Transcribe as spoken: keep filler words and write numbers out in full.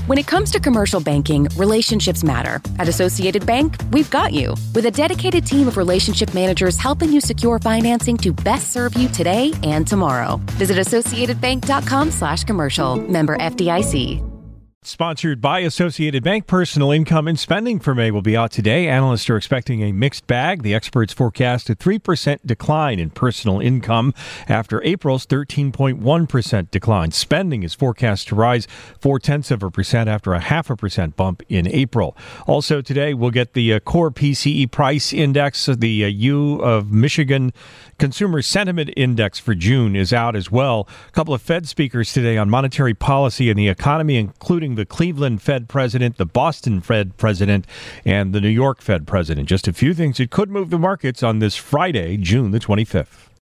When it comes to commercial banking, relationships matter. At Associated Bank, we've got you. With a dedicated team of relationship managers helping you secure financing to best serve you today and tomorrow. Visit associatedbank.com slash commercial. Member F D I C. Sponsored by Associated Bank. Personal income and spending for May will be out today. Analysts are expecting a mixed bag. The experts forecast a three percent decline in personal income after April's thirteen point one percent decline. Spending is forecast to rise four-tenths of a percent after a half a percent bump in April. Also today, we'll get the uh, core P C E price index. The uh, U of Michigan Consumer Sentiment Index for June is out as well. A couple of Fed speakers today on monetary policy and the economy, including the Cleveland Fed president, the Boston Fed president, and the New York Fed president. Just a few things that could move the markets on this Friday, June the twenty-fifth.